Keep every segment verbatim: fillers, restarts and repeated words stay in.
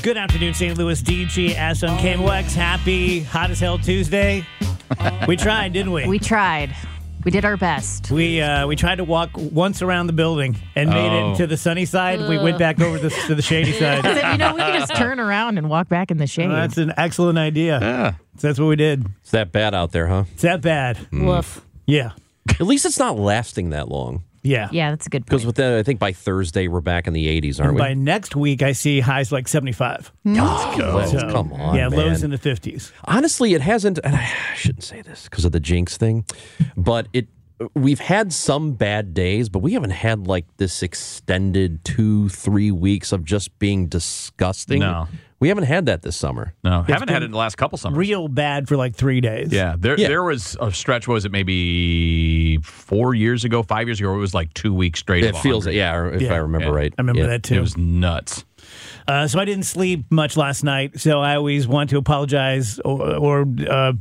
Good afternoon, Saint Louis. D G S on K M O X. Happy Hot as Hell Tuesday. We tried, didn't we? We tried. We did our best. We uh, we tried to walk once around the building and made Oh. it to the sunny side. We went back over the, to the shady side. I said, you know, we can just turn around and walk back in the shade. Well, that's an excellent idea. Yeah. So that's what we did. It's that bad out there, huh? It's that bad. Woof. Yeah. At least it's not lasting that long. Yeah. Yeah, that's a good Because point. with that, I think by Thursday we're back in the eighties, aren't And we? by next week, I see highs like seventy-five. Oh, let's- So, come on, Yeah, man. lows in the fifties. Honestly, it hasn't. And I shouldn't say this because of the jinx thing, but it. We've had some bad days, but we haven't had like this extended two, three weeks of just being disgusting. No. We haven't had that this summer. No, haven't had it in the last couple summers. Real bad for like three days. Yeah, there Yeah. there was a stretch. What was it, maybe four years ago, five years ago? Where it was like two weeks straight. It of feels, one hundred. yeah, if Yeah. I remember Yeah. right. I remember Yeah. that too. It was nuts. Uh, so I didn't sleep much last night. So I always want to apologize or, or uh,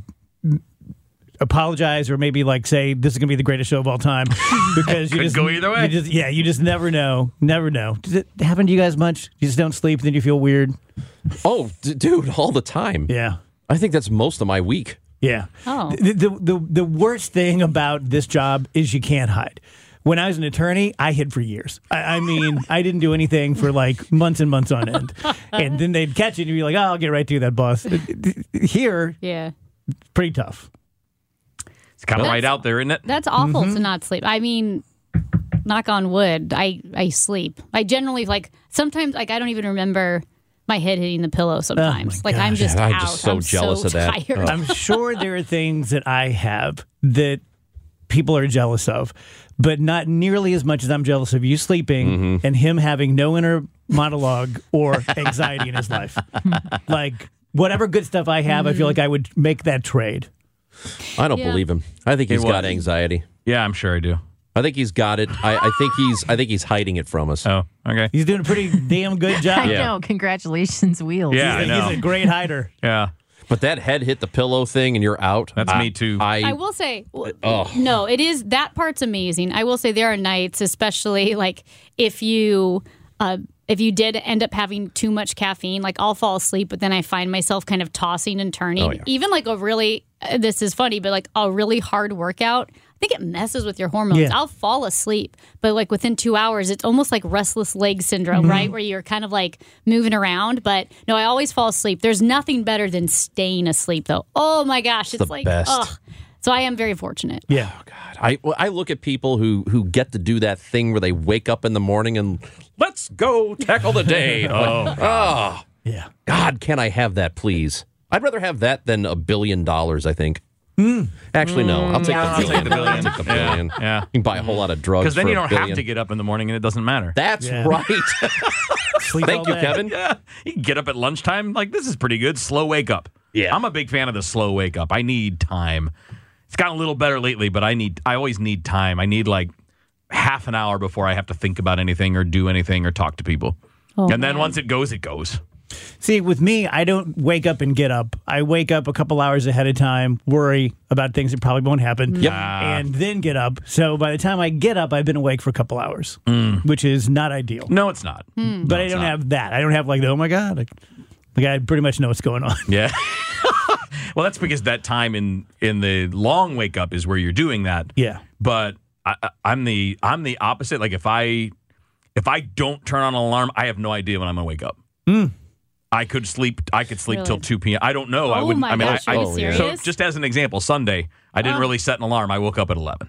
apologize or maybe like say this is going to be the greatest show of all time because you Could just go either way. You just, yeah, you just never know. Never know. Does it happen to you guys much? You just don't sleep, then you feel weird. Oh, d- dude, all the time. Yeah. I think that's most of my week. Yeah. Oh. The, the, the, the worst thing about this job is you can't hide. When I was an attorney, I hid for years. I, I mean, I didn't do anything for like months and months on end. And then they'd catch it and you'd be like, oh, I'll get right to that, boss. Here, Yeah. pretty tough. It's kind of That's- right out there, isn't it? That's awful Mm-hmm. to not sleep. I mean, knock on wood, I, I sleep. I generally, like, sometimes, like, I don't even remember my head hitting the pillow sometimes. like, I'm gosh. just I'm out. just so I'm jealous so of that. tired. I'm sure there are things that I have that people are jealous of, but not nearly as much as I'm jealous of you sleeping and him having no inner monologue or anxiety in his life. Like, whatever good stuff I have, I feel like I would make that trade. I don't Yeah. believe him. I think he's Hey, got what? anxiety. Yeah, I'm sure I do. I think he's got it. I, I think he's. I think he's hiding it from us. Oh, okay. He's doing a pretty damn good job. I Yeah. know. Congratulations, Wheels. Yeah, I He's, a, know. he's a great hider. Yeah, But that head hit the pillow thing, and you're out. That's I- me too. I, I will say, w- Oh. no, it is, that part's amazing. I will say there are nights, especially, like, if you... Uh, if you did end up having too much caffeine, like I'll fall asleep, but then I find myself kind of tossing and turning. Oh, yeah. Even like a really, uh, this is funny, but like a really hard workout, I think it messes with your hormones. Yeah. I'll fall asleep, but like within two hours, it's almost like restless leg syndrome, Mm-hmm. right? Where you're kind of like moving around. But no, I always fall asleep. There's nothing better than staying asleep, though. Oh my gosh, it's the like, best. ugh. So I am very fortunate. Yeah. I, well, I look at people who, who get to do that thing where they wake up in the morning and let's go tackle the day. oh, oh, Yeah. God, can I have that, please? I'd rather have that than a billion dollars, I think. Actually, no. I'll take, Yeah, the I'll billion. take the billion. I'll take the Yeah, billion. yeah. You can buy a whole lot of drugs because then for you a don't have billion. to get up in the morning and it doesn't matter. That's Yeah. right. Sleep Thank all you, day. Kevin. Yeah, you can get up at lunchtime. Like, this is pretty good. Slow wake up. Yeah. I'm a big fan of the slow wake up. I need time. It's gotten a little better lately, but I need. I always need time. I need like half an hour before I have to think about anything or do anything or talk to people. Oh, and then man. once it goes, it goes. See, with me, I don't wake up and get up. I wake up a couple hours ahead of time, worry about things that probably won't happen, Yep. and then get up. So by the time I get up, I've been awake for a couple hours, which is not ideal. No, it's not. But I don't not. have that. I don't have like, the, oh my God. Like, like I pretty much know what's going on. Yeah. Well, that's because that time in in the long wake up is where you're doing that. Yeah. But I, I- I'm the I'm the opposite. Like if I if I don't turn on an alarm, I have no idea when I'm gonna wake up. I could sleep. I could sleep till Really? two p.m. I don't know. I Oh wouldn't. my I mean, gosh, I, are you oh, yeah. so serious? just as an example, Sunday I didn't Oh. really set an alarm. I woke up at eleven,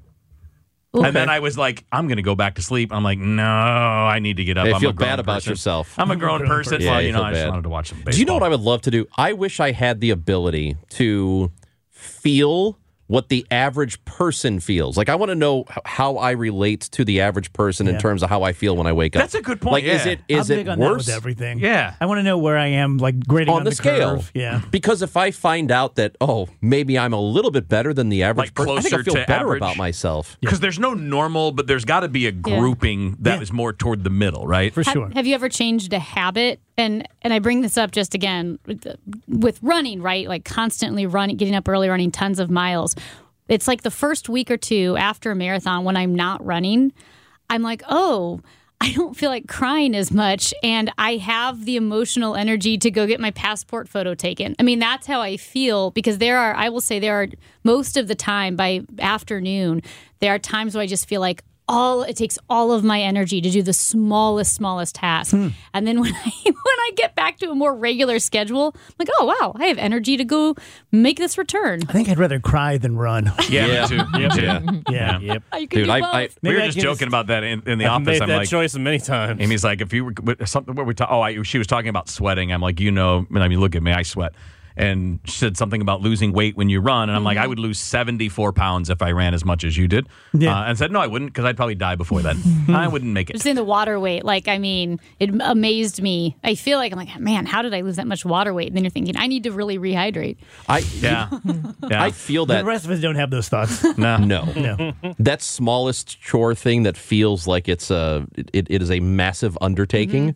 Ooh. and then I was like, I'm gonna go back to sleep. I'm like, no, I need to get up. Hey, I'm feel a grown bad about person. yourself. I'm a grown grown person. person. Yeah, Well, you you know, feel I just bad. wanted to watch some baseball. Do you know what I would love to do? I wish I had the ability to feel what the average person feels. Like, I want to know h- how I relate to the average person in Yeah. terms of how I feel when I wake up. That's a good point, Like, is yeah. it is I'm it big on that worse with everything. Yeah. I want to know where I am, like grading on, on the, scale? curve. Yeah. Because if I find out that, oh, maybe I'm a little bit better than the average Like person, I think I closer feel to better average? about myself. Because there's no normal, but there's got to be a grouping that Yeah. is more toward the middle, right? For Ha- sure. Have you ever changed a habit? And and I bring this up just again with, the- with running, right? Like constantly running, getting up early, running tons of miles. It's like the first week or two after a marathon when I'm not running, I'm like, oh, I don't feel like crying as much, and I have the emotional energy to go get my passport photo taken. I mean, that's how I feel, because there are, I will say there are, most of the time by afternoon, there are times where I just feel like all it takes all of my energy to do the smallest, smallest task. Hmm. And then when I when I get back to a more regular schedule, I'm like, oh, wow, I have energy to go make this return. I think I'd rather cry than run. Yeah, Yeah. me too. Me too. Yeah. Yeah. Yep. Oh, you can Dude, do I- both. I- We Maybe were I just can joking just- about that in, in the I've office. made I'm that like, choice many times. Amy's like, if you were what- something where we talk, oh, I, she was talking about sweating. I'm like, you know, I mean, look at me, I sweat. And she said something about losing weight when you run, and I'm like, I would lose seventy-four pounds if I ran as much as you did. Yeah. Uh, and said, no, I wouldn't, because I'd probably die before then. I wouldn't make it. Just in the water weight, like, I mean, it amazed me. I feel like I'm like, man, how did I lose that much water weight? And then you're thinking, I need to really rehydrate. I Yeah, yeah. I feel The that. rest of us don't have those thoughts. no, No. No. That smallest chore thing that feels like it's a it, it is a massive undertaking.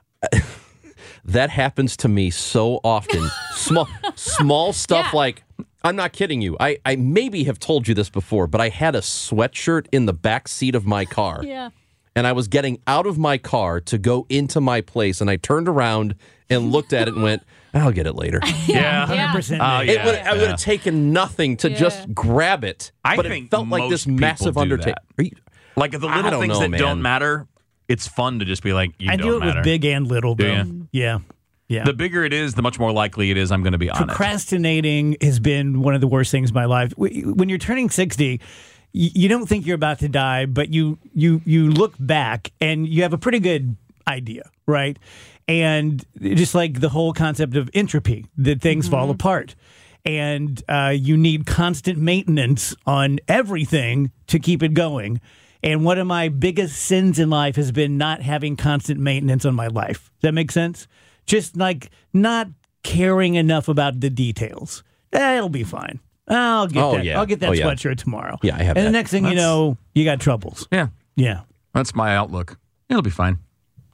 That happens to me so often. Small small stuff Yeah. like, I'm not kidding you. I, I maybe have told you this before, but I had a sweatshirt in the back seat of my car. Yeah. And I was getting out of my car to go into my place, and I turned around and looked at it and went, I'll get it later. yeah. Yeah. one hundred percent. Oh, me. yeah. It would, I would have taken nothing to Yeah. just grab it. I but think it felt like this most people massive do undertaking. that. Like the I little don't things know, that man. don't matter, it's fun to just be like, you I don't do it matter. with big and little, Do though. you? Yeah. Yeah. The bigger it is, the much more likely it is I'm going to be on it. Procrastinating has been one of the worst things in my life. When you're turning sixty, you you don't think you're about to die, but you you you look back and you have a pretty good idea, right? And just like the whole concept of entropy, that things fall apart. And uh, you need constant maintenance on everything to keep it going. And one of my biggest sins in life has been not having constant maintenance on my life. Does that make sense? Just like not caring enough about the details. Eh, it'll be fine. I'll get Oh, that. yeah. I'll get that Oh, yeah. sweatshirt tomorrow. Yeah, I have And that. the next thing you That's- know, you got troubles. Yeah, Yeah. that's my outlook. It'll be fine.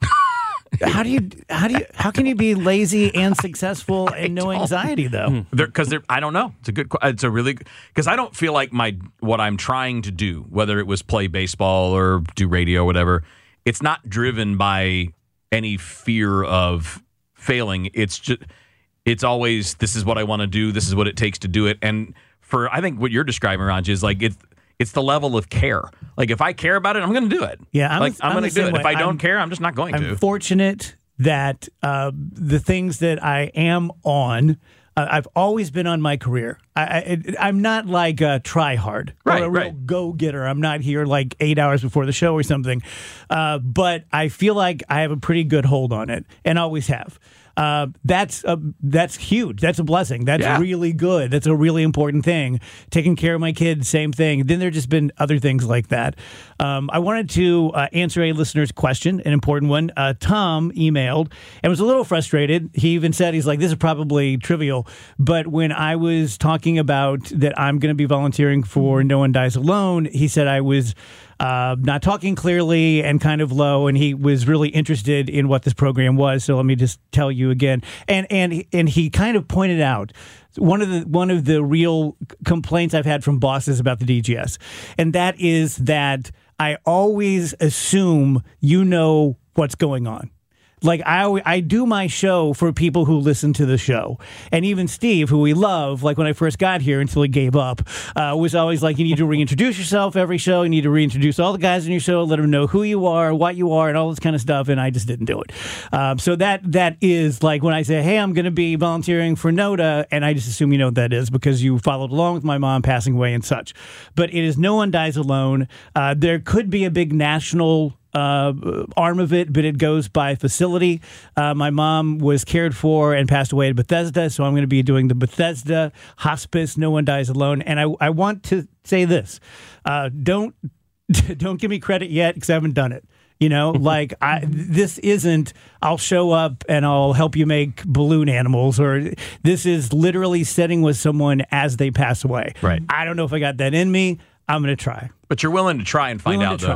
How do you? How do you? How can you be lazy and successful and no anxiety though? Because I don't know. It's a good. que- It's a really because I don't feel like my what I'm trying to do, whether it was play baseball or do radio, or whatever. It's not driven by any fear of failing. It's just. It's always this is what I want to do. This is what it takes to do it. And for I think what you're describing, Raj, is like it's it's the level of care. Like if I care about it, I'm going to do it. Yeah, I'm like the- I'm, I'm going the to do same it. If way. I don't I'm- care, I'm just not going I'm to. fortunate that uh, the things that I am on, uh, I've always been on my career. I, I, I'm not like a try hard Right, or a real right. go getter. I'm not here like eight hours before the show or something. Uh, but I feel like I have a pretty good hold on it and always have. Uh, that's a, that's huge. That's a blessing. That's Yeah. really good. That's a really important thing. Taking care of my kids, same thing. Then there just been other things like that. Um, I wanted to uh, answer a listener's question, an important one. Uh, Tom emailed and was a little frustrated. He even said, he's like, this is probably trivial. But when I was talking about that I'm going to be volunteering for No One Dies Alone, he said I was uh, not talking clearly and kind of low, and he was really interested in what this program was. So let me just tell you again. And and and he kind of pointed out one of the one of the real complaints I've had from bosses about the D G S, and that is that I always assume you know what's going on. Like I, always, I do my show for people who listen to the show, and even Steve, who we love, like when I first got here until he gave up, uh, was always like, you need to reintroduce yourself every show. You need to reintroduce all the guys in your show, let them know who you are, what you are, and all this kind of stuff. And I just didn't do it. Um, so that that is like when I say, hey, I'm going to be volunteering for NODA, and I just assume you know what that is because you followed along with my mom passing away and such. But it is No One Dies Alone. Uh, there could be a big national Uh, arm of it, but it goes by facility. Uh, my mom was cared for and passed away at Bethesda, so I'm going to be doing the Bethesda Hospice No One Dies Alone. And I, I want to say this: uh, don't don't give me credit yet because I haven't done it. You know, like I, this isn't. I'll show up and I'll help you make balloon animals, or this is literally sitting with someone as they pass away. Right. I don't know if I got that in me. I'm going to try. But you're willing to try and find Willing out, to though. try.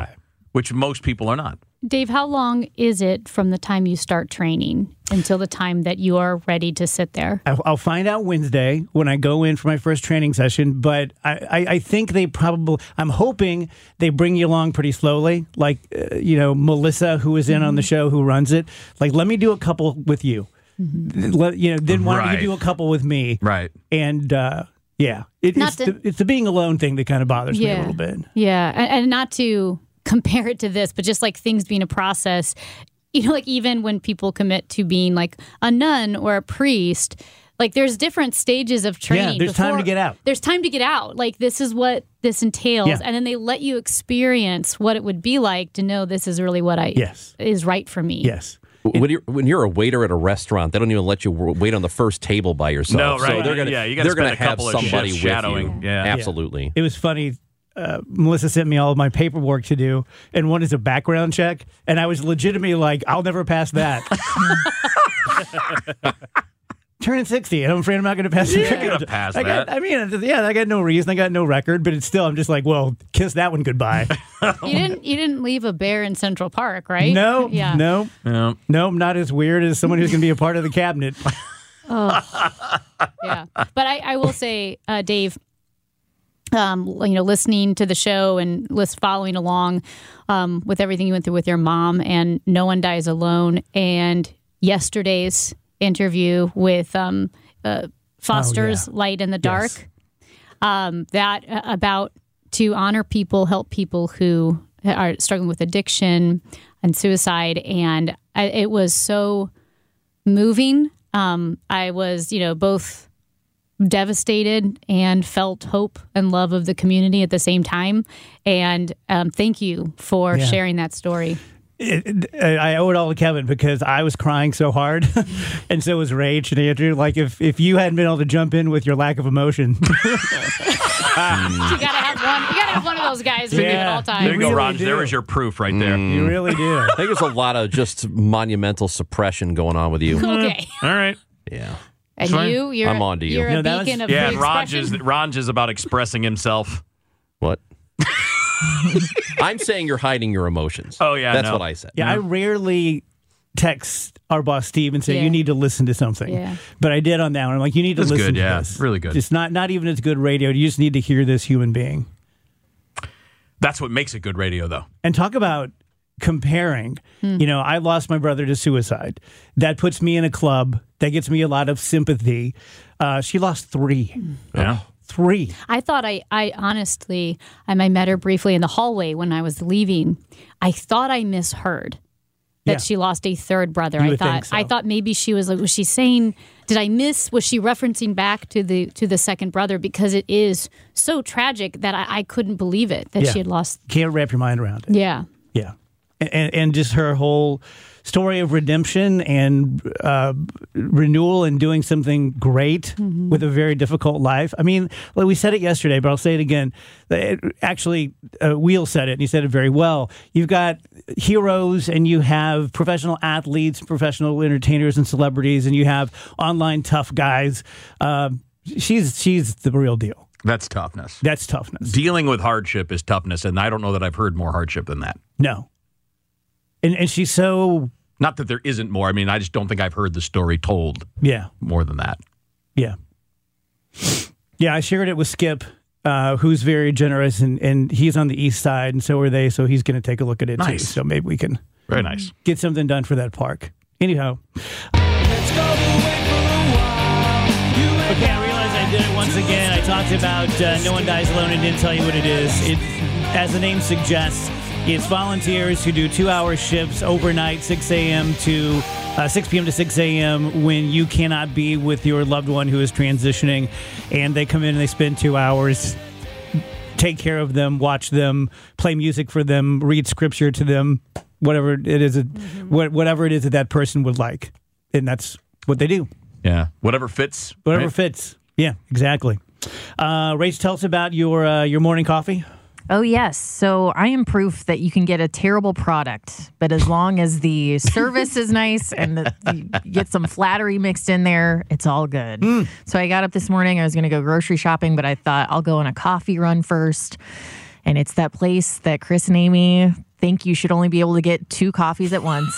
which most people are not. Dave, how long is it from the time you start training until the time that you are ready to sit there? I'll I'll find out Wednesday when I go in for my first training session, but I, I, I think they probably, I'm hoping they bring you along pretty slowly. Like, uh, you know, Melissa, who is in mm-hmm. on the show, who runs it, like, let me do a couple with you. Mm-hmm. Let, you know, then why don't Right. you do a couple with me? Right. And, uh, yeah, it, Not it's, to- the, it's the being alone thing that kind of bothers me a little bit. Yeah, and, and not to compare it to this, but just like things being a process, you know, like even when people commit to being like a nun or a priest, like there's different stages of training. Yeah, there's time to get out. There's time to get out. Like this is what this entails. Yeah. And then they let you experience what it would be like to know this is really what I Yes. is right for me. Yes. When you're when you're a waiter at a restaurant, they don't even let you w- wait on the first table by yourself. No, right. So they're gonna Yeah, you gotta they're gonna spend a have couple of somebody shifts with shadowing. you. Yeah. Absolutely. It was funny. Uh, Melissa sent me all of my paperwork to do, and one is a background check, and I was legitimately like, I'll never pass that. Turning sixty, and I'm afraid I'm not going to pass the You're background gonna check. pass I got, that. I mean, yeah, I got no reason, I got no record, but it's still, I'm just like, well, kiss that one goodbye. You didn't you didn't leave a bear in Central Park, right? No, Yeah. no, Yeah. no, not as weird as someone who's going to be a part of the cabinet. Yeah. But I, I will say, uh, Dave, um, you know, listening to the show and list following along um, with everything you went through with your mom and No One Dies Alone, and yesterday's interview with um, uh, Foster's Oh, Light in the Dark, Yes. um, that uh, about to honor people, help people who are struggling with addiction and suicide. And I, it was so moving. Um, I was, you know, both devastated and felt hope and love of the community at the same time. And um, thank you for Yeah. sharing that story. It, it, I owe it all to Kevin because I was crying so hard, and so was Rach and Andrew. Like, if, if you hadn't been able to jump in with your lack of emotion. You gotta have one. You gotta have one of those guys with you at Yeah. all There times. you go, really Raj. do. There was your proof right there. You really do. I think there's a lot of just monumental suppression going on with you. Okay. All right. Yeah. And fine. you, you're, I'm on to you. you're a No, that was- beacon of Yeah, free and Raj is, expression. Raj is about expressing himself. What? I'm saying you're hiding your emotions. Oh, yeah, That's no. what I said. Yeah, I rarely text our boss Steve and say Yeah. you need to listen to something. Yeah. But I did on that one. I'm like, you need to That's listen good, to yeah. this. Really good. It's not not even as good radio. You just need to hear this human being. That's what makes it good radio, though. And talk about comparing. You know, I lost my brother to suicide. That puts me in a club. That gets me a lot of sympathy. Uh, she lost three. Yeah. Three. I thought I, I honestly, I I met her briefly in the hallway when I was leaving. I thought I misheard that Yeah. she lost a third brother. You I would thought think so. I thought maybe she was like, was she saying? Did I miss? Was she referencing back to the to the second brother? Because it is so tragic that I, I couldn't believe it that Yeah. she had lost. Can't wrap your mind around it. Yeah. Yeah. And, and just her whole story of redemption and uh, renewal and doing something great with a very difficult life. I mean, well, we said it yesterday, but I'll say it again. It, actually, uh, Wheel said it, and he said it very well. You've got heroes, and you have professional athletes, professional entertainers and celebrities, and you have online tough guys. Uh, she's she's the real deal. That's toughness. That's toughness. Dealing with hardship is toughness, and I don't know that I've heard more hardship than that. No. And and she's so, Not that there isn't more. I mean, I just don't think I've heard the story told yeah. more than that. Yeah. Yeah, I shared it with Skip, uh, who's very generous, and, and he's on the east side, and so are they, so he's going to take a look at it, too. Nice. So maybe we can Very nice. get something done for that park. Anyhow. Okay, I realized I did it once again. I talked about uh, No One Dies Alone and didn't tell you what it is. It, as the name suggests, it's volunteers who do two-hour shifts overnight, six a.m. to uh, six p.m. to six a.m. when you cannot be with your loved one who is transitioning, and they come in and they spend two hours, take care of them, watch them, play music for them, read scripture to them, whatever it is, mm-hmm. what, whatever it is that that person would like, and that's what they do. Yeah. Whatever fits. Whatever right? fits. Yeah, exactly. Uh, Rach, tell us about your uh, your morning coffee. Oh, yes. So I am proof that you can get a terrible product, but as long as the service is nice and the, you get some flattery mixed in there, it's all good. Mm. So I got up this morning. I was going to go grocery shopping, but I thought I'll go on a coffee run first. And it's that place that Chris and Amy, think you should only be able to get two coffees at once.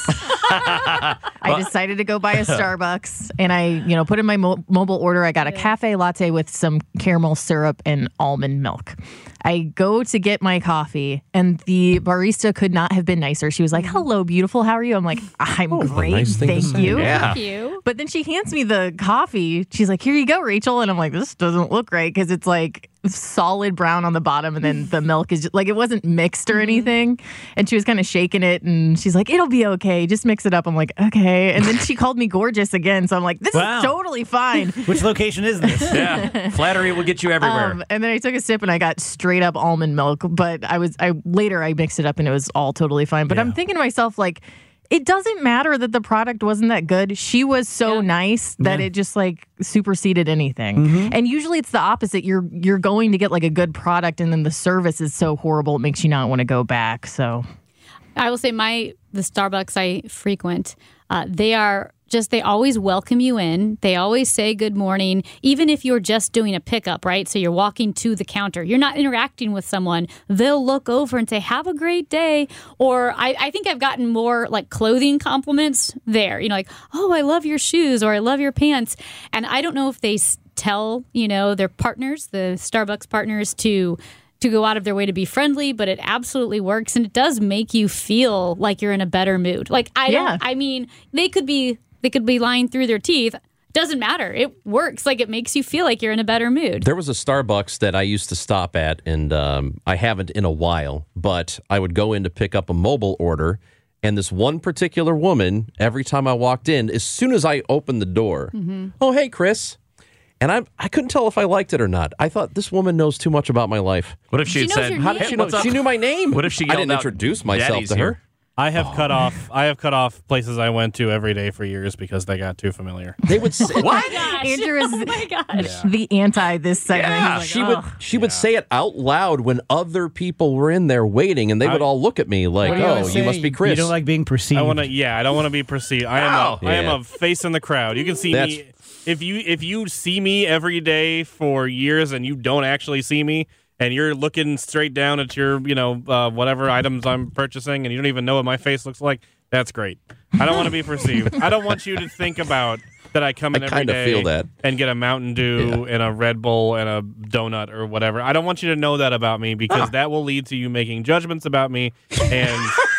I decided to go buy a Starbucks, and I, you know, put in my mo- mobile order. I got a cafe latte with some caramel syrup and almond milk. I go to get my coffee, and the barista could not have been nicer. She was like, "Hello, beautiful. How are you?" I'm like, "I'm Oh, great, nice thing to thank say. you." Yeah. Thank you. But then she hands me the coffee. She's like, "Here you go, Rachel." And I'm like, "This doesn't look right," because it's like solid brown on the bottom, and then the milk is just, like, it wasn't mixed or anything. And she was kind of shaking it, and she's like, "It'll be okay. Just mix it up." I'm like, "Okay." And then she called me gorgeous again, so I'm like, "This Wow. is totally fine." Which location is this? Yeah. Flattery will get you everywhere. Um, and then I took a sip and I got straight up almond milk. But I was I later I mixed it up and it was all totally fine. But I'm thinking to myself, like, it doesn't matter that the product wasn't that good. She was so Yeah. nice that it just like superseded anything. Mm-hmm. And usually it's the opposite. You're you're going to get like a good product, and then the service is so horrible it makes you not want to go back. So I will say my the Starbucks I frequent, uh, they are just they always welcome you in. They always say good morning, even if you're just doing a pickup, right? So you're walking to the counter. You're not interacting with someone. They'll look over and say, "Have a great day." Or I, I think I've gotten more like clothing compliments there. You know, like, "Oh, I love your shoes," or "I love your pants." And I don't know if they s- tell, you know, their partners, the Starbucks partners, to to go out of their way to be friendly, but it absolutely works, and it does make you feel like you're in a better mood. Like I Yeah. don't I mean, they could be they could be lying through their teeth. Doesn't matter. It works. Like, it makes you feel like you're in a better mood. There was a Starbucks that I used to stop at, and um, I haven't in a while, but I would go in to pick up a mobile order, and this one particular woman, every time I walked in, as soon as I opened the door, "Oh, hey, Chris." And I I couldn't tell if I liked it or not. I thought, this woman knows too much about my life. What if she, She had knows said, your How name. did she know? What's up? She knew my name. What if she I yelled didn't out, introduce myself "Daddy's to here"? her. I have cut off. I have cut off places I went to every day for years because they got too familiar. They would say, What? Andrew is Oh my gosh. the anti this segment. Yeah. He's like, she would "Ugh." she would say it out loud when other people were in there waiting, and they would I- all look at me like, What do you "Oh, always you say? must be Chris." You don't like being perceived. I want to. Yeah, I don't want to be perceived. I am. A, Oh. I am Yeah. a face in the crowd. You can see That's- me if you if you see me every day for years and you don't actually see me. And you're looking straight down at your, you know, uh, whatever items I'm purchasing, and you don't even know what my face looks like. That's great. I don't want to be perceived. I don't want you to think about that I come in I every kinda day feel that. and get a Mountain Dew and a Red Bull and a donut or whatever. I don't want you to know that about me because that will lead to you making judgments about me. And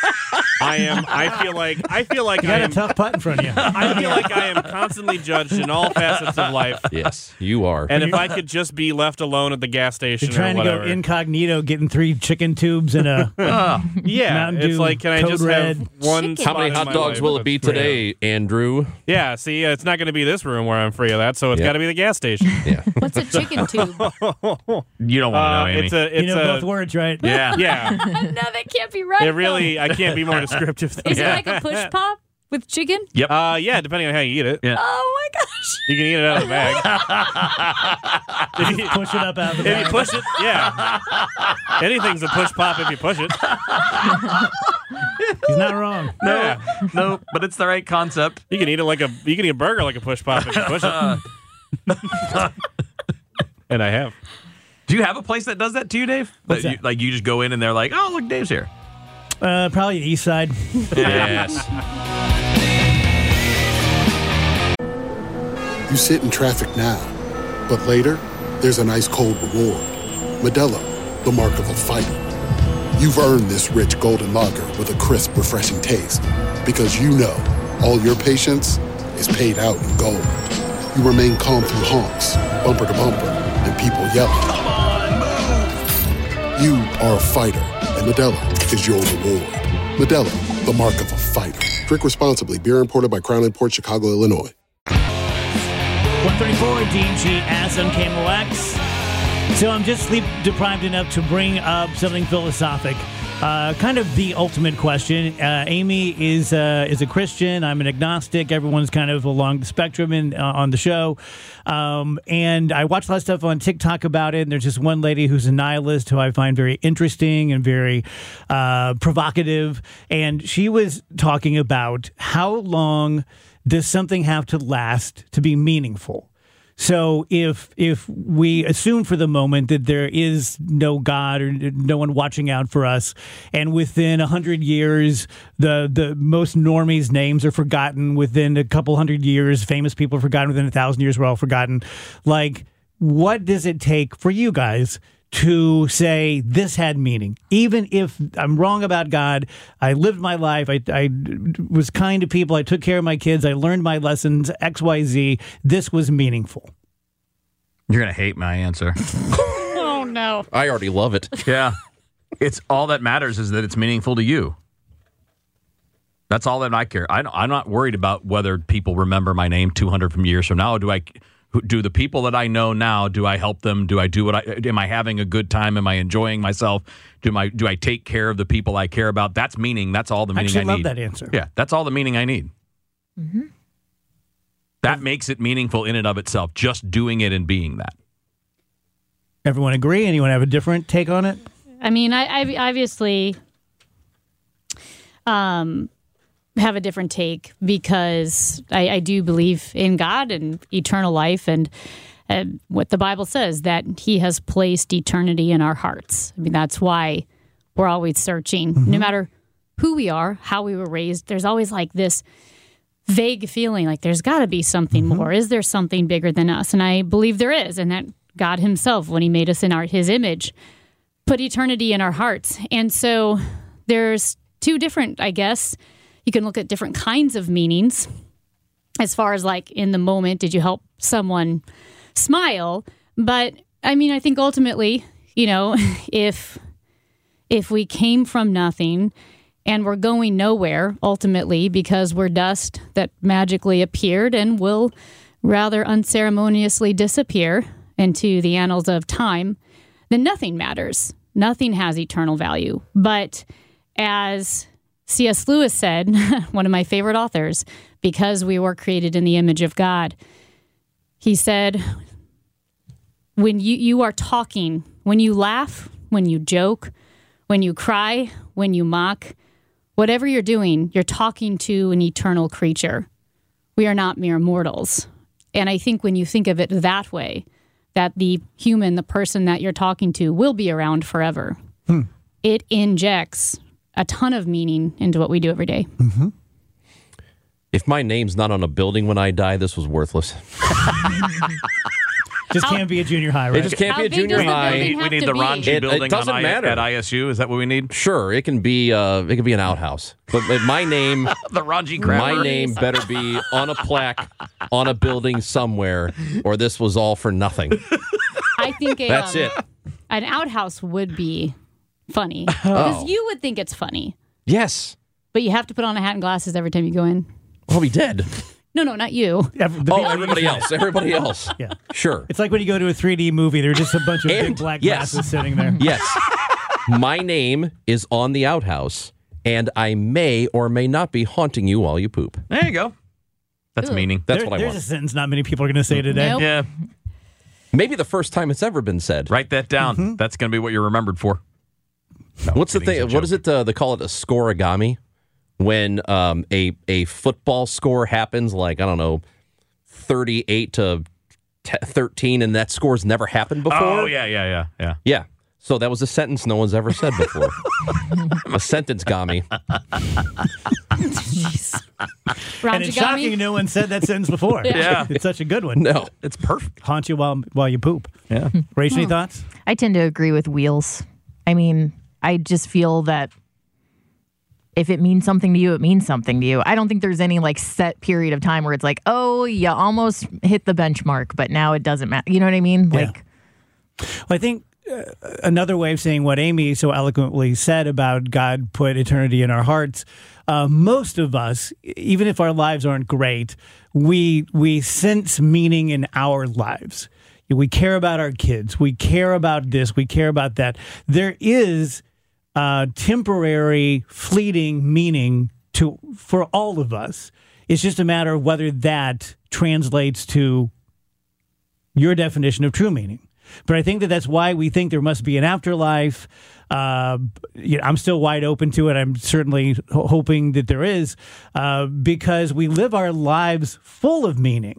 I am. I feel like. I feel like You I got a am. tough putt in front of you. I feel like I am constantly judged in all facets of life. Yes, you are. And if I could just be left alone at the gas station You're trying or to whatever, go incognito, getting three chicken tubes and a yeah, Mountain it's Dew, like, can I Code just Red. have one? Chicken. How many spot in hot my dogs life will it that's be free? today, Andrew? Yeah, see, it's not going to be this room where I'm free of that, so it's Yeah. got to be the gas station. Yeah. What's a chicken tube? You don't want to Uh, know, Amy. it's a, it's you know a, both words, right? yeah. yeah. No, that can't be right. It really, I can't be more descriptive than Is that. it like a push pop with chicken? Yep. Uh, yeah, depending on how you eat it. Yeah. Oh my gosh. You can eat it out of the bag. if, you, Push it up out of the if you bag. push it, yeah. Anything's a push pop if you push it. He's not wrong. No, Yeah. no, but it's the right concept. You can eat it like a, you can eat a burger like a push pop if you push it. And I have. Do you have a place that does that to you, Dave? What's That you- that? like you just go in and they're like, "Oh, look, Dave's here." Uh, probably the east side. Yes. You sit in traffic now, but later, there's an ice cold reward. Modelo, the mark of a fighter. You've earned this rich golden lager with a crisp, refreshing taste. Because you know all your patience is paid out in gold. You remain calm through honks, bumper to bumper, and people yelling. You are a fighter, and Modelo is your reward. Modelo, the mark of a fighter. Drink responsibly. Beer imported by Crown Imports, Chicago, Illinois. one thirty-four D G S on K M O X. So I'm just sleep deprived enough to bring up something philosophic. Uh, kind of the ultimate question. Uh, Amy is uh, is a Christian. I'm an agnostic. Everyone's kind of along the spectrum in, uh, on the show. Um, and I watch a lot of stuff on TikTok about it. And there's just one lady who's a nihilist who I find very interesting and very uh, provocative. And she was talking about how long does something have to last to be meaningful? So if if we assume for the moment that there is no God or no one watching out for us, and within a hundred years the the most normies' names are forgotten, within a couple hundred years famous people are forgotten, within a thousand years we're all forgotten, like what does it take for you guys to say this had meaning? Even if I'm wrong about God, I lived my life, I, I was kind to people, I took care of my kids, I learned my lessons, X, Y, Z, this was meaningful. You're going to hate my answer. Oh, no. I already love it. Yeah. It's all that matters is that it's meaningful to you. That's all that I care. I, I'm not worried about whether people remember my name two hundred from years from now. Do I... Do the people that I know now, do I help them? Do I do what I, am I having a good time? Am I enjoying myself? Do my, do I take care of the people I care about? That's meaning. That's all the meaning Actually, I love need. that answer. Yeah, that's all the meaning I need. Mm-hmm. That makes it meaningful in and of itself, just doing it and being that. Everyone agree? Anyone have a different take on it? I mean, I, I obviously um, have a different take because I, I do believe in God and eternal life and uh, what the Bible says, that he has placed eternity in our hearts. I mean, that's why we're always searching. Mm-hmm. No matter who we are, how we were raised, there's always like this vague feeling like there's got to be something mm-hmm. more. Is there something bigger than us? And I believe there is, and that God himself, when he made us in our his image, put eternity in our hearts. And so there's two different, I guess, you can look at different kinds of meanings as far as like in the moment, did you help someone smile? But I mean, I think ultimately, you know, if if we came from nothing and we're going nowhere ultimately because we're dust that magically appeared and will rather unceremoniously disappear into the annals of time, then nothing matters. Nothing has eternal value. But as C S Lewis said, one of my favorite authors, because we were created in the image of God, he said, when you, you are talking, when you laugh, when you joke, when you cry, when you mock, whatever you're doing, you're talking to an eternal creature. We are not mere mortals. And I think when you think of it that way, that the human, the person that you're talking to, will be around forever, hmm. it injects a ton of meaning into what we do every day. Mm-hmm. If my name's not on a building when I die, this was worthless. Just can't be a junior high, right? It just can't How be a big junior does the high. building We have need to the be? Ranji It- it building doesn't on I, matter. at I S U. Is that what we need? Sure, it can be. Uh, it can be an outhouse, but, but my name, The Ranji Grammar. my name better be on a plaque on a building somewhere, or this was all for nothing. I think a, That's um, it. an outhouse would be funny. Because Oh. you would think it's funny, Yes. but you have to put on a hat and glasses every time you go in. Well, we did. No, no, not you. Every- the Oh, people- everybody else. Everybody else. Yeah. Sure. It's like when you go to a three D movie, there are just a bunch of And- big black yes. glasses sitting there. Yes. My name is on the outhouse, and I may or may not be haunting you while you poop. There you go. That's Ooh. meaning. That's There- what I there's want. a sentence not many people are going to say today. Nope. Yeah. Maybe the first time it's ever been said. Write that down. Mm-hmm. That's going to be what you're remembered for. No, What's the kidding, thing? it's a What is joke. it? Uh, they call it a scoreagami. When um, a a football score happens, like I don't know, thirty-eight to thirteen, and that score's never happened before. Oh, yeah, yeah, yeah, yeah. Yeah. So that was a sentence no one's ever said before. A sentence gami. And it's shocking Ranjigami. no one said that sentence before. Yeah. It's such a good one. No. It's perfect. Haunt you while while you poop. Yeah. Rach, any thoughts? I tend to agree with Wheels. I mean, I just feel that if it means something to you, it means something to you. I don't think there's any like set period of time where it's like, oh, you almost hit the benchmark, but now it doesn't matter. You know what I mean? Yeah. Like, Well, I think uh, another way of saying what Amy so eloquently said about God put eternity in our hearts, uh, most of us, even if our lives aren't great, we we sense meaning in our lives. We care about our kids. We care about this. We care about that. There is uh, temporary, fleeting meaning to for all of us. It's just a matter of whether that translates to your definition of true meaning. But I think that that's why we think there must be an afterlife. Uh, you know, I'm still wide open to it. I'm certainly ho- hoping that there is, uh, because we live our lives full of meaning.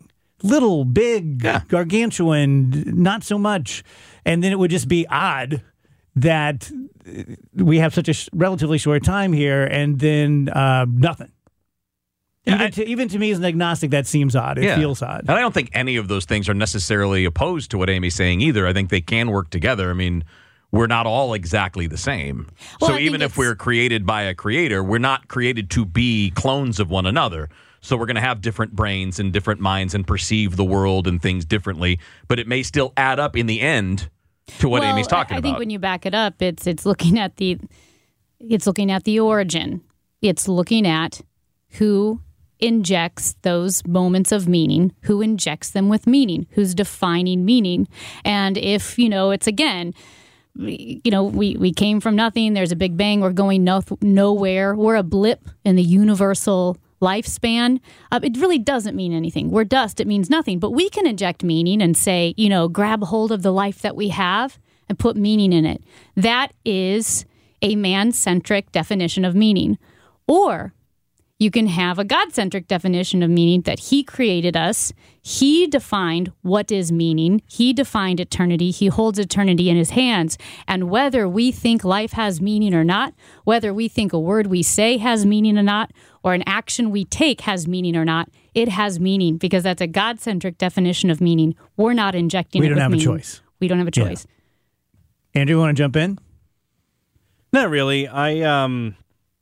little, big, Yeah. gargantuan, not so much. And then it would just be odd that we have such a sh- relatively short time here and then uh, nothing. Yeah, even, I- to, even to me as an agnostic, that seems odd. It Yeah. feels odd. And I don't think any of those things are necessarily opposed to what Amy's saying either. I think they can work together. I mean, we're not all exactly the same. Well, so I even think if it's- we're created by a creator, we're not created to be clones of one another. So we're going to have different brains and different minds and perceive the world and things differently. But it may still add up in the end to what well, Amy's talking I, I about. think when you back it up, it's it's looking at the it's looking at the origin. It's looking at who injects those moments of meaning, who injects them with meaning, who's defining meaning. And if, you know, it's again, you know, we, we came from nothing, there's a big bang, we're going no, nowhere, we're a blip in the universal lifespan. Uh, it really doesn't mean anything. We're dust, it means nothing. But we can inject meaning and say, you know, grab hold of the life that we have and put meaning in it. That is a man-centric definition of meaning. Or you can have a God-centric definition of meaning that he created us. He defined what is meaning. He defined eternity. He holds eternity in his hands. And whether we think life has meaning or not, whether we think a word we say has meaning or not, or an action we take has meaning or not, it has meaning because that's a God-centric definition of meaning. We're not injecting We it don't with have a meaning. choice. We don't have a Yeah. choice. Andrew, you want to jump in? Not really. I um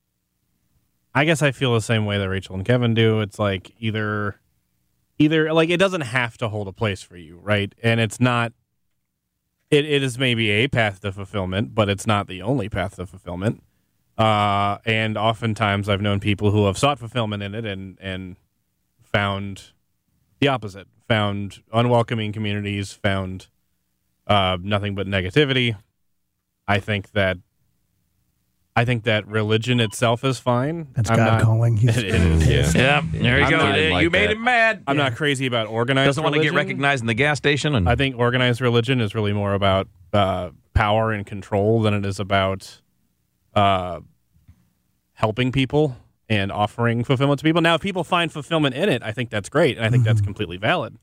I guess I feel the same way that Rachel and Kevin do. It's like either either like it doesn't have to hold a place for you, right? And it's not it, it is maybe a path to fulfillment, but it's not the only path to fulfillment. Uh and oftentimes I've known people who have sought fulfillment in it and and found the opposite. Found unwelcoming communities, found uh nothing but negativity. I think that I think that religion itself is fine. That's I'm God not, calling. He's- It is. Yeah, Yeah. there you I'm go. not- you like made that. him mad. I'm not crazy about organized Doesn't want to get religion. recognized in the gas station. And I think organized religion is really more about uh, power and control than it is about uh, helping people and offering fulfillment to people. Now, if people find fulfillment in it, I think that's great, and I think that's completely valid.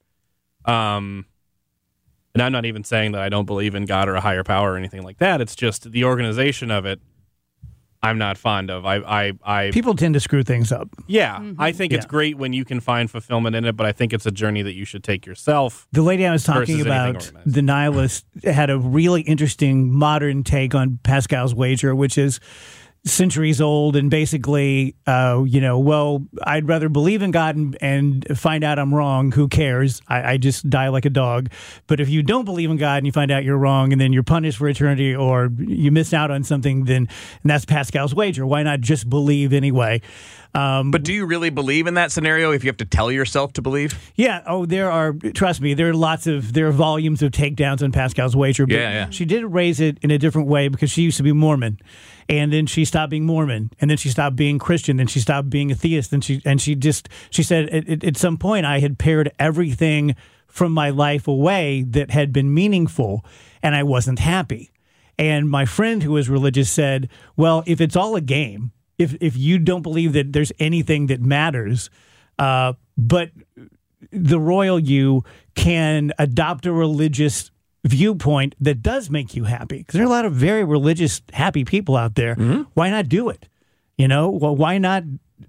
Um, and I'm not even saying that I don't believe in God or a higher power or anything like that. It's just the organization of it I'm not fond of. I, I, I People tend to screw things up. yeah, I think it's Yeah. great when you can find fulfillment in it, but I think it's a journey that you should take yourself. The lady I was talking Versus anything about, organized. the nihilist, had a really interesting modern take on Pascal's wager, which is centuries old and basically, uh, you know, well, I'd rather believe in God and, and find out I'm wrong. Who cares? I, I just die like a dog. But if you don't believe in God and you find out you're wrong and then you're punished for eternity or you miss out on something, then and that's Pascal's wager. Why not just believe anyway? Um, But do you really believe in that scenario if you have to tell yourself to believe? Yeah. Oh, there are. Trust me, there are lots of there are volumes of takedowns on Pascal's wager. But Yeah, yeah. She did raise it in a different way because she used to be Mormon, and then she stopped being Mormon, and then she stopped being Christian, and she stopped being a theist, and she and she just she said at, at, at some point I had pared everything from my life away that had been meaningful, and I wasn't happy. And my friend who was religious said, "Well, if it's all a game." If if you don't believe that there's anything that matters, uh, but the royal you can adopt a religious viewpoint that does make you happy, because there are a lot of very religious, happy people out there. Why not do it? You know, well, why not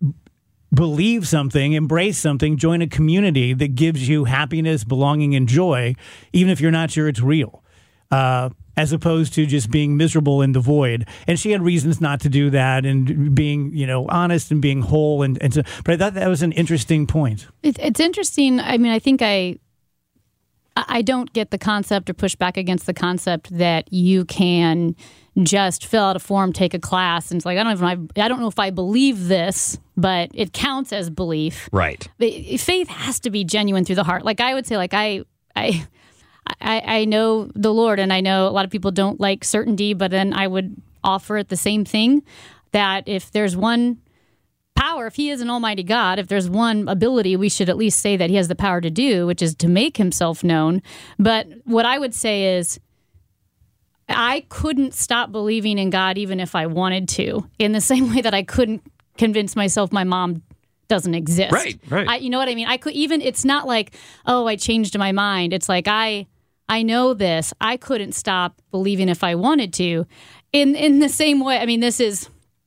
believe something, embrace something, join a community that gives you happiness, belonging, and joy, even if you're not sure it's real? Uh, as opposed to just being miserable in the void. And she had reasons not to do that and being, you know, honest and being whole. And, and so, but I thought that was an interesting point. It, it's interesting. I mean, I think I I don't get the concept or push back against the concept that you can just fill out a form, take a class, and it's like, I don't even I don't know if I believe this, but it counts as belief. Right. But faith has to be genuine through the heart. Like I would say, like I I. I, I know the Lord, and I know a lot of people don't like certainty, but then I would offer it the same thing, that if there's one power, if he is an almighty God, if there's one ability, we should at least say that he has the power to do, which is to make himself known. But what I would say is I couldn't stop believing in God even if I wanted to, in the same way that I couldn't convince myself my mom doesn't exist. Right, right. I, you know what I mean? I could even, it's not like, oh, I changed my mind. It's like, I I know this. I couldn't stop believing if I wanted to. In in the same way, I mean, this is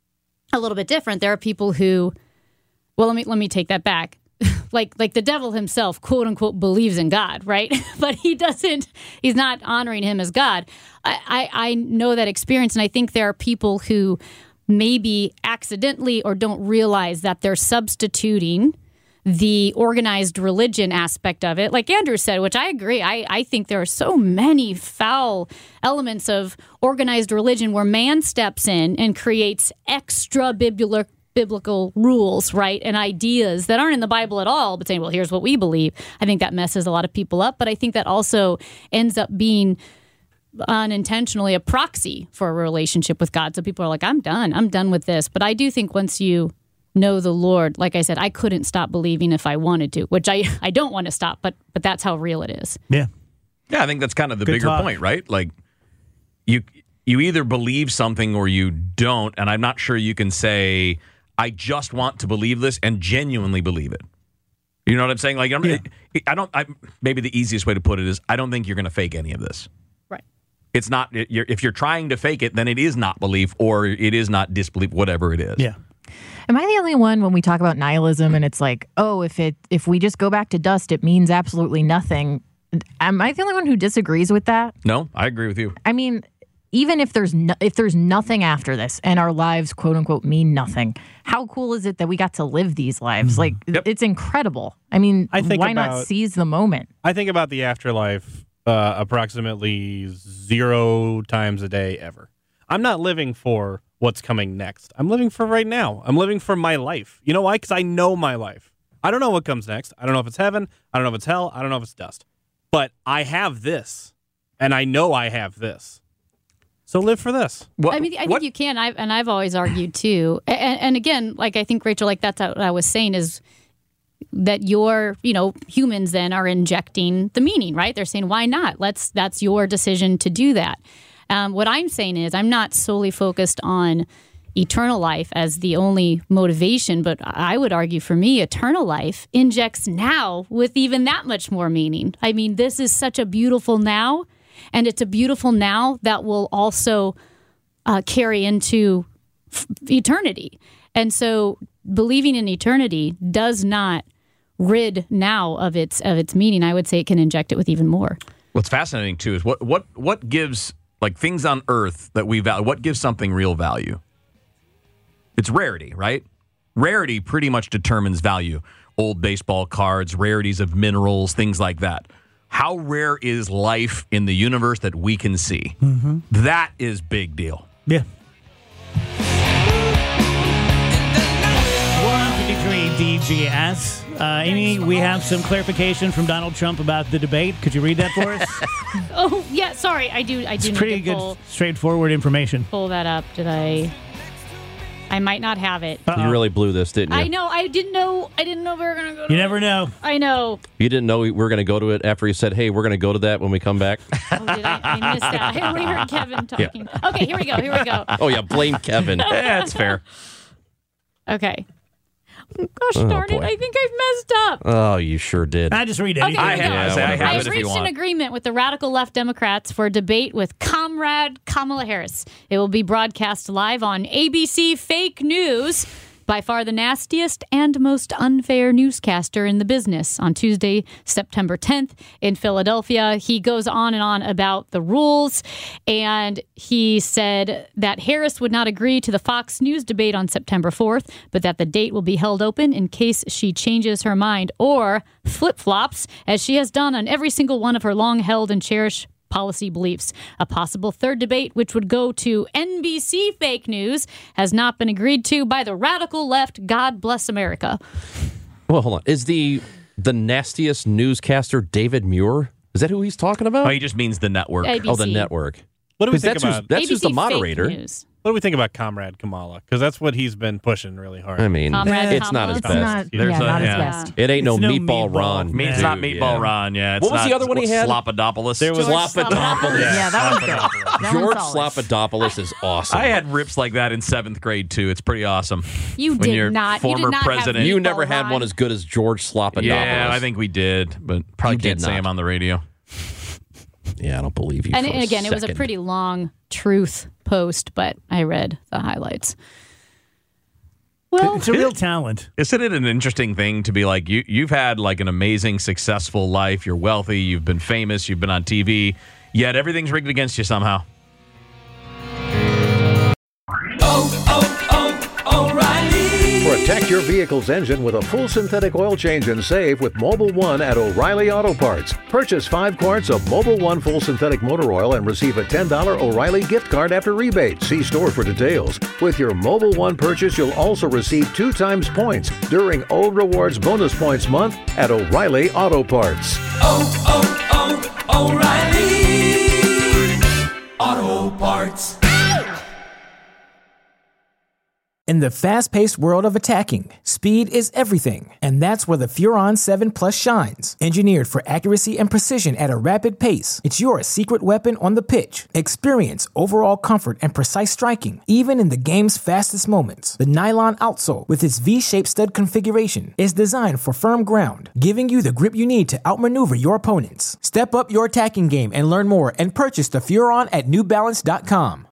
a little bit different. There are people who, well, let me let me take that back. like like the devil himself, quote unquote, believes in God, right? But he doesn't, he's not honoring him as God. I, I, I know that experience, and I think there are people who maybe accidentally or don't realize that they're substituting the organized religion aspect of it, like Andrew said, which I agree. I, I think there are so many foul elements of organized religion where man steps in and creates extra biblical biblical rules, right, and ideas that aren't in the Bible at all, but saying, well, here's what we believe. I think that messes a lot of people up, but I think that also ends up being unintentionally a proxy for a relationship with God. So people are like, I'm done. I'm done with this. But I do think once you know the Lord, like I said, I couldn't stop believing if I wanted to, which I, I don't want to stop, but but that's how real it is. Yeah. Yeah, I think that's kind of the Good bigger talk. point, right? Like you you either believe something or you don't, and I'm not sure you can say, I just want to believe this and genuinely believe it. You know what I'm saying? Like, I'm, Yeah. I don't. I, maybe the easiest way to put it is, I don't think you're going to fake any of this. Right. It's not. You're, if you're trying to fake it, then it is not belief, or it is not disbelief, whatever it is. Yeah. Am I the only one when we talk about nihilism and it's like, oh, if it if we just go back to dust, it means absolutely nothing? Am I the only one who disagrees with that? No, I agree with you. I mean, even if there's no, if there's nothing after this and our lives, quote unquote, mean nothing, how cool is it that we got to live these lives? Like, Yep. it's incredible. I mean, I think why about- not seize the moment? I think about the afterlife uh, approximately zero times a day ever. I'm not living for what's coming next. I'm living for right now. I'm living for my life. You know why? Because I know my life. I don't know what comes next. I don't know if it's heaven. I don't know if it's hell. I don't know if it's dust. But I have this, and I know I have this. So live for this. What, I mean, I think what- you can, I've, and I've always argued too. And, and again, like I think Rachel, like that's what I was saying is that your, you know, humans then are injecting the meaning, right? They're saying, why not? Let's. That's your decision to do that. Um, what I'm saying is, I'm not solely focused on eternal life as the only motivation, but I would argue for me, eternal life injects now with even that much more meaning. I mean, this is such a beautiful now. And it's a beautiful now that will also uh, carry into f- eternity. And so believing in eternity does not rid now of its of its meaning. I would say it can inject it with even more. What's fascinating too is what what what gives, like, things on Earth that we value. What gives something real value? It's rarity, right? Rarity pretty much determines value. Old baseball cards, rarities of minerals, things like that. How rare is life in the universe that we can see? Mm-hmm. That is big deal. Yeah. one fifty-three D G S. Uh, Amy, we have some clarification from Donald Trump about the debate. Could you read that for us? Oh yeah, sorry, I do. I do It's need pretty to good, pull, straightforward information. pull that up. Did I? I might not have it. You really blew this, didn't you? I know. I didn't know. I didn't know we were gonna go. To You never it. know. I know. You didn't know we were going to go to it after he said, hey, we're going to go to that when we come back? Oh, did I? I missed that. I only heard Kevin talking. Okay, here we go. Here we go. Oh, yeah, blame Kevin. Yeah, that's fair. Okay. Gosh Oh, darn it! boy. I think I've messed up. Oh, you sure did. I just read Okay, anything. here we go. I have, I have I've it if you reached an want. agreement with the radical left Democrats for a debate with Comrade Kamala Harris. It will be broadcast live on A B C Fake News. By far the nastiest and most unfair newscaster in the business. On Tuesday, September tenth in Philadelphia, he goes on and on about the rules, and he said that Harris would not agree to the Fox News debate on September fourth, but that the date will be held open in case she changes her mind or flip-flops, as she has done on every single one of her long-held and cherished policy beliefs. A possible third debate, which would go to N B C Fake News, has not been agreed to by the radical left. God bless America. Well, hold on. Is the the nastiest newscaster David Muir? Is that who he's talking about? Oh, he just means the network. A B C. Oh, the network. What do we 'Cause think that's who's, about? that's who's the A B C Fake moderator. News. What do we think about Comrade Kamala? Because that's what he's been pushing really hard. I mean, Comrade it's not Kamala? his It's best. not, There's yeah, a- not his yeah. best. It ain't no It's no meatball, meatball. Ron. It's Yeah. not Dude, Meatball yeah. Ron, yeah. It's What was not the other one he had? Slopadopoulos. There was Slopadopoulos. Yeah, that one's good. That one's George solid. Slopadopoulos is awesome. I had rips like that in seventh grade too. It's pretty awesome. You When did your not. You former did not president- Have you Meatball never had Ron. one as good as George Slopadopoulos. Yeah, I think we did, but probably You can't did say not. him on the radio. Yeah, I don't believe you. And, for and again, it was a second. pretty long truth post, but I read the highlights. Well, It's a real talent. Isn't it an interesting thing to be like you? You've had like an amazing, successful life. You're wealthy. You've been famous. You've been on T V. Yet everything's rigged against you somehow. Protect your vehicle's engine with a full synthetic oil change and save with Mobile One at O'Reilly Auto Parts. Purchase five quarts of Mobile One full synthetic motor oil and receive a ten dollars O'Reilly gift card after rebate. See store for details. With your Mobile One purchase, you'll also receive two times points during Old Rewards Bonus Points Month at O'Reilly Auto Parts. Oh, oh, oh, O'Reilly Auto Parts. In the fast-paced world of attacking, speed is everything, and that's where the Furon seven Plus shines. Engineered for accuracy and precision at a rapid pace, it's your secret weapon on the pitch. Experience overall comfort and precise striking, even in the game's fastest moments. The nylon outsole, with its V-shaped stud configuration, is designed for firm ground, giving you the grip you need to outmaneuver your opponents. Step up your attacking game and learn more and purchase the Furon at New Balance dot com.